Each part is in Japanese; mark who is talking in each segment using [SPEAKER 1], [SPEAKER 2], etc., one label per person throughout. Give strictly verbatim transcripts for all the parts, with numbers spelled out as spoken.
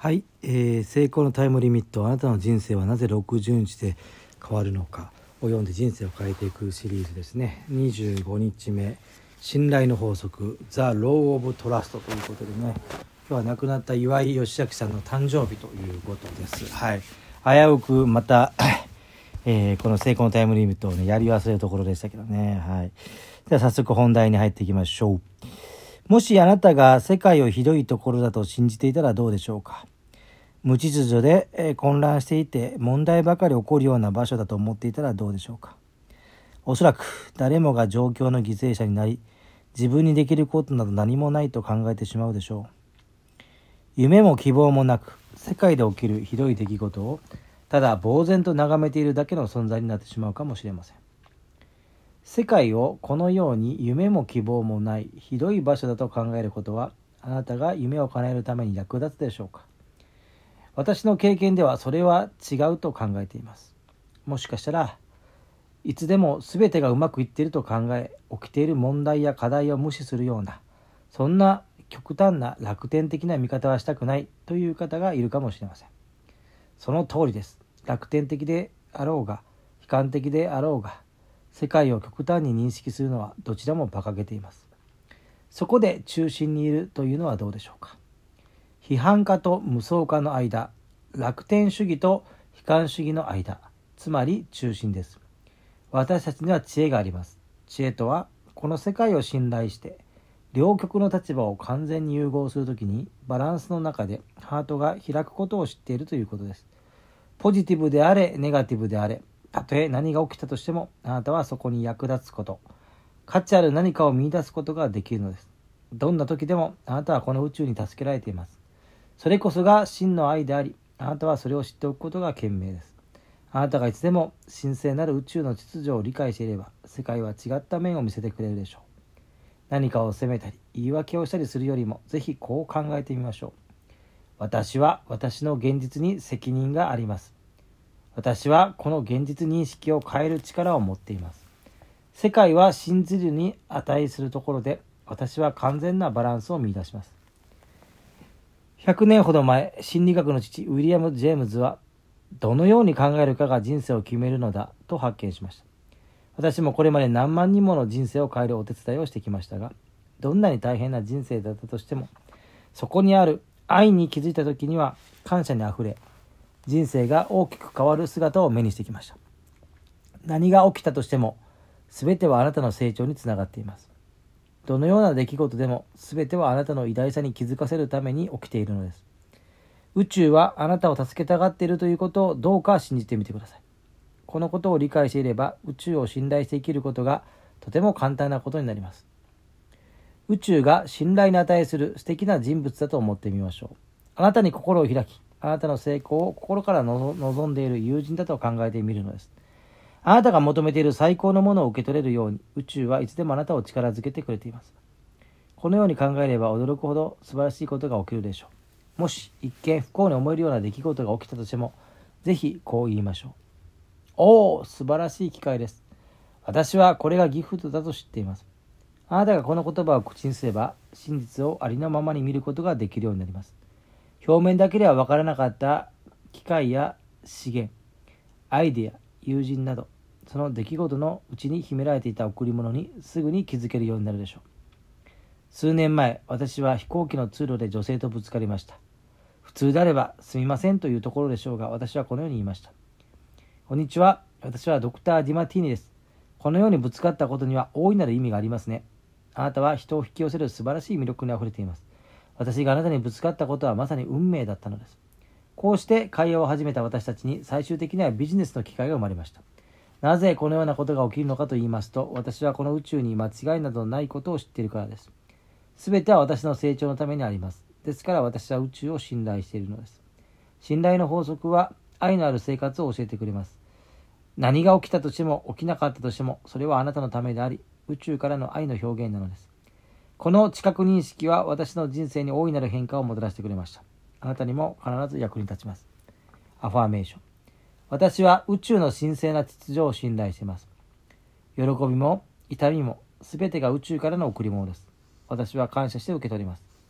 [SPEAKER 1] はい、えー、成功のタイムリミット、あなたの人生はなぜろくじゅうにちで変わるのかを読んで人生を変えていくシリーズですね。にじゅうごにちめ、信頼の法則 The Law of Trust ということでね、今日は亡くなった岩井義明さんの誕生日ということです。はい、危うくまた、えー、この成功のタイムリミットをねやり忘れるところでしたけどね。はい、では早速本題に入っていきましょう。もしあなたが世界をひどいところだと信じていたらどうでしょうか。無秩序で、えー、混乱していて問題ばかり起こるような場所だと思っていたらどうでしょうか。おそらく誰もが状況の犠牲者になり、自分にできることなど何もないと考えてしまうでしょう。夢も希望もなく、世界で起きるひどい出来事をただ呆然と眺めているだけの存在になってしまうかもしれません。世界をこのように夢も希望もないひどい場所だと考えることは、あなたが夢を叶えるために役立つでしょうか。私の経験ではそれは違うと考えています。もしかしたらいつでも全てがうまくいっていると考え、起きている問題や課題を無視するような、そんな極端な楽天的な見方はしたくないという方がいるかもしれません。その通りです。楽天的であろうが悲観的であろうが、世界を極端に認識するのはどちらも馬鹿げています。そこで中心にいるというのはどうでしょうか。批判家と無双家の間、楽天主義と悲観主義の間、つまり中心です。私たちには知恵があります。知恵とは、この世界を信頼して両極の立場を完全に融合するときにバランスの中でハートが開くことを知っているということです。ポジティブであれネガティブであれ、たとえ何が起きたとしても、あなたはそこに役立つこと、価値ある何かを見出すことができるのです。どんな時でもあなたはこの宇宙に助けられています。それこそが真の愛であり、あなたはそれを知っておくことが賢明です。あなたがいつでも神聖なる宇宙の秩序を理解していれば、世界は違った面を見せてくれるでしょう。何かを責めたり言い訳をしたりするよりも、ぜひこう考えてみましょう。私は私の現実に責任があります。私はこの現実認識を変える力を持っています。世界は信じるに値するところで、私は完全なバランスを見出します。ひゃくねんほど前、心理学の父ウィリアム・ジェームズは、どのように考えるかが人生を決めるのだと発見しました。私もこれまで何万人もの人生を変えるお手伝いをしてきましたが、どんなに大変な人生だったとしても、そこにある愛に気づいた時には感謝にあふれ、人生が大きく変わる姿を目にしてきました。何が起きたとしても、すべてはあなたの成長につながっています。どのような出来事でも、すべてはあなたの偉大さに気づかせるために起きているのです。宇宙はあなたを助けたがっているということをどうか信じてみてください。このことを理解していれば、宇宙を信頼して生きることがとても簡単なことになります。宇宙が信頼に値する素敵な人物だと思ってみましょう。あなたに心を開き、あなたの成功を心からの望んでいる友人だと考えてみるのです。あなたが求めている最高のものを受け取れるように、宇宙はいつでもあなたを力づけてくれています。このように考えれば驚くほど素晴らしいことが起きるでしょう。もし一見不幸に思えるような出来事が起きたとしても、ぜひこう言いましょう。おお、素晴らしい機会です。私はこれがギフトだと知っています。あなたがこの言葉を口にすれば、真実をありのままに見ることができるようになります。表面だけでは分からなかった機会や資源、アイデア、友人など、その出来事のうちに秘められていた贈り物にすぐに気づけるようになるでしょう。数年前、私は飛行機の通路で女性とぶつかりました。普通であればすみませんというところでしょうが、私はこのように言いました。こんにちは、私はドクター・ディマティーニです。このようにぶつかったことには大いなる意味がありますね。あなたは人を引き寄せる素晴らしい魅力にあふれています。私があなたにぶつかったことはまさに運命だったのです。こうして会話を始めた私たちに最終的にはビジネスの機会が生まれました。なぜこのようなことが起きるのかと言いますと、私はこの宇宙に間違いなどないことを知っているからです。すべては私の成長のためにあります。ですから私は宇宙を信頼しているのです。信頼の法則は愛のある生活を教えてくれます。何が起きたとしても起きなかったとしても、それはあなたのためであり、宇宙からの愛の表現なのです。この知覚認識は私の人生に大いなる変化をもたらしてくれました。あなたにも必ず役に立ちます。アファーメーション。私は宇宙の神聖な秩序を信頼しています。喜びも痛みもすべてが宇宙からの贈り物です。私は感謝して受け取ります。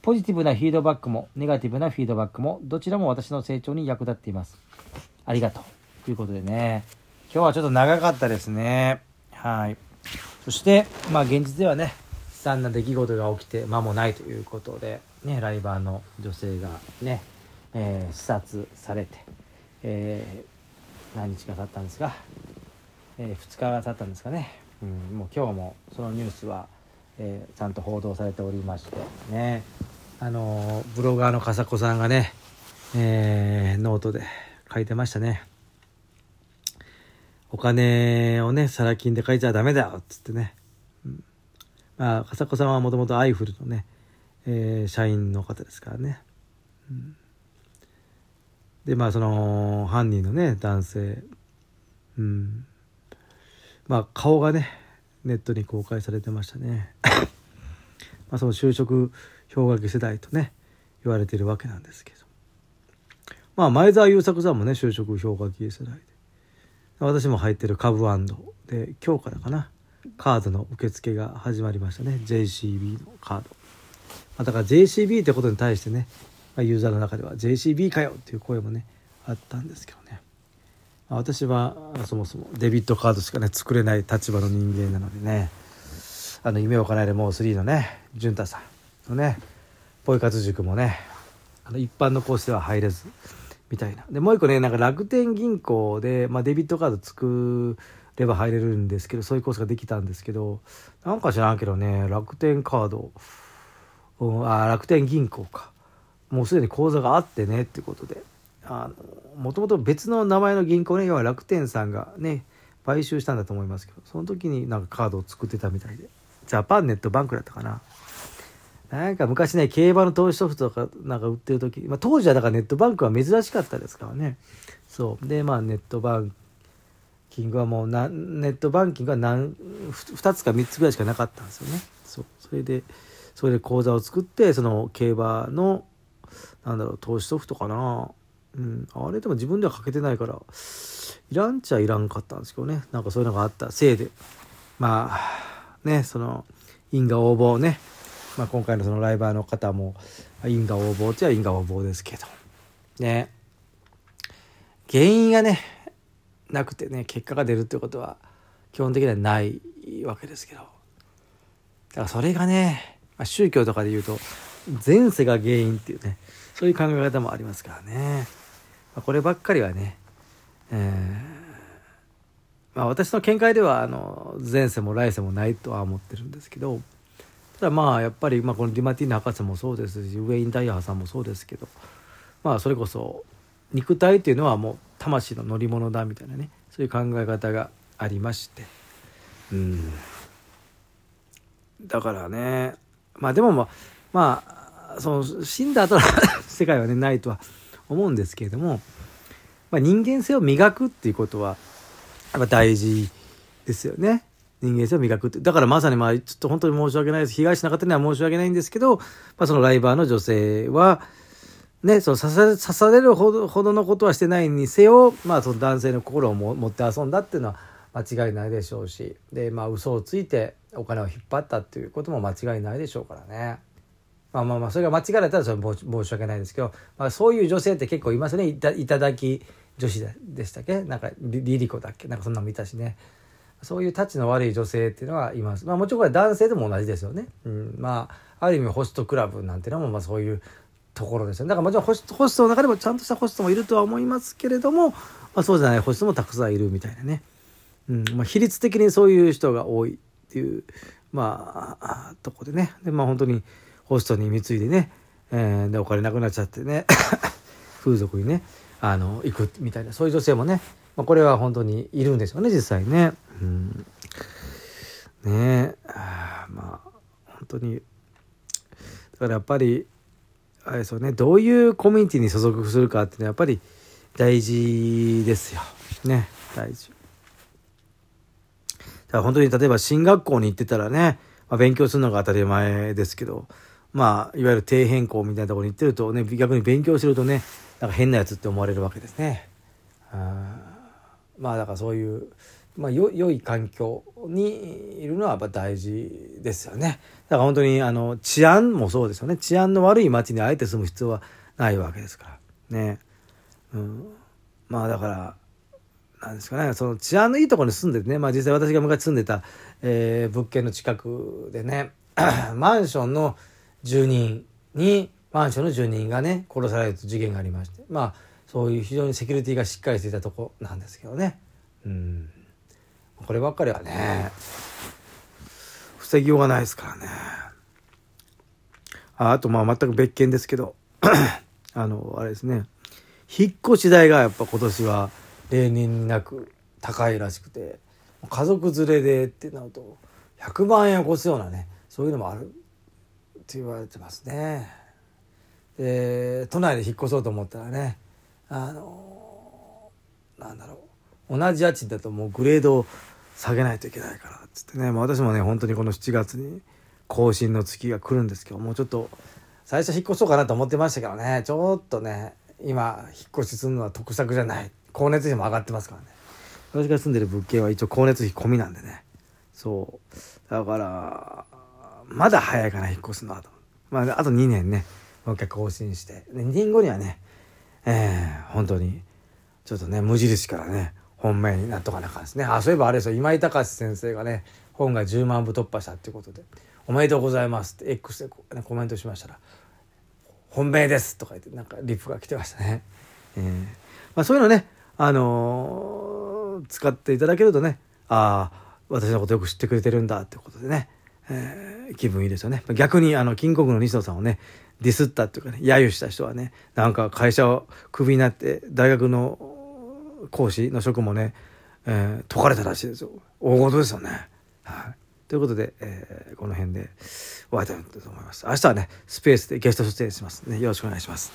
[SPEAKER 1] ポジティブなフィードバックもネガティブなフィードバックもどちらも私の成長に役立っています。ありがとうということでね、今日はちょっと長かったですね。はい。そしてまあ現実ではね、悲惨な出来事が起きて間もないということでね、ライバーの女性がね、えー、視察されて、えー、何日か経ったんですが、えー、ふつかが経ったんですかね。うん、もう今日もそのニュースは、えー、ちゃんと報道されておりましてね、あのー、ブロガーの笠子さんがね、えー、ノートで書いてましたね。お金をね、サラ金で書いちゃダメだよっつってね。うん、まあ笠子さんはもともとアイフルのね、えー、社員の方ですからね。うん、でまあその犯人のね男性、うん、まあ顔がねネットに公開されてましたね。まあその就職氷河期世代とね言われているわけなんですけど、まあ前澤友作さんもね就職氷河期世代で、私も入ってる株&で今日からかなカードの受付が始まりましたね。 ジェーシービー のカード、まあ、だから ジェーシービー ってことに対してね、まあ、ユーザーの中では ジェーシービー かよっていう声もねあったんですけどね、まあ、私はそもそもデビットカードしかね作れない立場の人間なのでね、あの夢を叶えるモースリーのね潤太さんのねポイ活塾もねあの一般のコースでは入れずみたいな。でもう一個ねなんか楽天銀行で、まあ、デビットカード作れば入れるんですけど、そういうコースができたんですけど、なんか知らんけどね楽天カード、うん、あ楽天銀行かもうすでに口座があってねっていうことで、あのもともと別の名前の銀行ね、要は楽天さんがね買収したんだと思いますけど、その時になんかカードを作ってたみたいで、ジャパンネットバンクだったかな。なんか昔ね競馬の投資ソフトとかなんか売ってる時、まあ、当時はだからネットバンクは珍しかったですからね。そうでまあネットバンキングはもうなネットバンキングは何ふたつかみっつぐらいしかなかったんですよね。そうそれでそれで口座を作ってその競馬のなんだろう投資ソフトかな、うん、あれでも自分ではかけてないからいらんちゃいらんかったんですけどね、なんかそういうのがあったせいでまあねその因果応募ね、まあ、今回のそのライバーの方も因果応募っちゃ因果応募ですけどね、原因がねなくてね結果が出るってことは基本的にはないわけですけど、だからそれがね、まあ、宗教とかで言うと前世が原因っていうねそういう考え方もありますからね、まあ、こればっかりはね、えーまあ、私の見解ではあの前世も来世もないとは思ってるんですけど、ただまあやっぱり、まあ、このディマティーナ博士もそうですしウェイン・ダイヤーさんもそうですけど、まあそれこそ肉体っていうのはもう魂の乗り物だみたいなねそういう考え方がありまして、うんだからねまあでもまあまあその死んだ後の世界はねないとは思うんですけれども、まあ、人間性を磨くっていうことはやっぱ大事ですよね。人間性を磨くってだからまさにまあちょっと本当に申し訳ないです、被害者の方には申し訳ないんですけど、まあ、そのライバーの女性はねその刺さ、刺されるほど、ほどのことはしてないにせよ、まあその男性の心をも持って遊んだっていうのは間違いないでしょうし、でまあ嘘をついてお金を引っ張ったっていうことも間違いないでしょうからね。まあまあまあそれが間違えられたらそれは申し訳ないですけど、まあ、そういう女性って結構いますね。いた、いただき女子でしたっけ、なんかリリリコだっけ、なんかそんなの見たしね。そういうタチの悪い女性っていうのはいます。まあもちろんこれ男性でも同じですよね。うん、まあある意味ホストクラブなんていうのもまあそういうところですよね。だからもちろんホスト、ホストの中でもちゃんとしたホストもいるとは思いますけれども、まあ、そうじゃないホストもたくさんいるみたいなね。うんまあ、比率的にそういう人が多いっていうまあとこでね、でまあ本当にホストに貢いでね、えー、でお金なくなっちゃってね風俗にねあの行くみたいなそういう女性もね、まあ、これは本当にいるんですよね実際ね。うん、ねえあまあ本当にだからやっぱりあれですよね、どういうコミュニティに所属するかっていうのはやっぱり大事ですよね。大事だから本当に例えば進学校に行ってたらね、まあ、勉強するのが当たり前ですけど、まあいわゆる底辺校みたいなところに行ってるとね、逆に勉強してるとねなんか変なやつって思われるわけですね。あまあだからそういうまあ、よ良い環境にいるのはやっぱ大事ですよね。だから本当にあの治安もそうですよね。治安の悪い町にあえて住む必要はないわけですからね。うん、まあだからなんですかね、その治安のいいところに住んでてね、まあ実際私が昔住んでた、えー、物件の近くでねマンションの住人にマンションの住人がね殺されると事件がありまして、まあそういう非常にセキュリティがしっかりしていたとこなんですけどね。うんこればっかりはね防ぎようがないですからね。あ, あとまあ全く別件ですけどあのあれですね、引っ越し代がやっぱ今年は例年になく高いらしくて、家族連れでってなるとひゃくまんえんを超すようなね、そういうのもあるって言われてますね。で都内で引っ越そうと思ったらね、あのなんだろう、同じ家賃だともうグレードを下げないといけないからっつってね、まあ、私もね本当にこのしちがつに更新の月が来るんですけど、もうちょっと最初引っ越そうかなと思ってましたけどね、ちょっとね今引っ越しするのは得策じゃない、光熱費も上がってますからね。私が住んでる物件は一応光熱費込みなんでね、そうだからまだ早いかな引っ越すのはと、まあ、あとにねんねもう一回更新してにねんごにはね、えー、本当にちょっとね無印からね本命になっとかなあかんですね。あ、そういえばあれですよ、今井隆先生がね本がじゅうまんぶ突破したっていうことでおめでとうございますって X で、ね、コメントしましたら本命ですとか言ってなんかリプが来てましたね。えーまあ、そういうのね、あのー、使っていただけるとね、ああ私のことよく知ってくれてるんだってことでね、えー、気分いいですよね。逆にあのキングコングの西野さんをねディスったっていうかね揶揄した人はね、なんか会社をクビになって大学の講師の職もね、えー、解かれたらしいですよ。大事ですよね。はい。ということで、えー、この辺で終わりたいと思います。明日はねスペースでゲスト出演しますね。よろしくお願いします。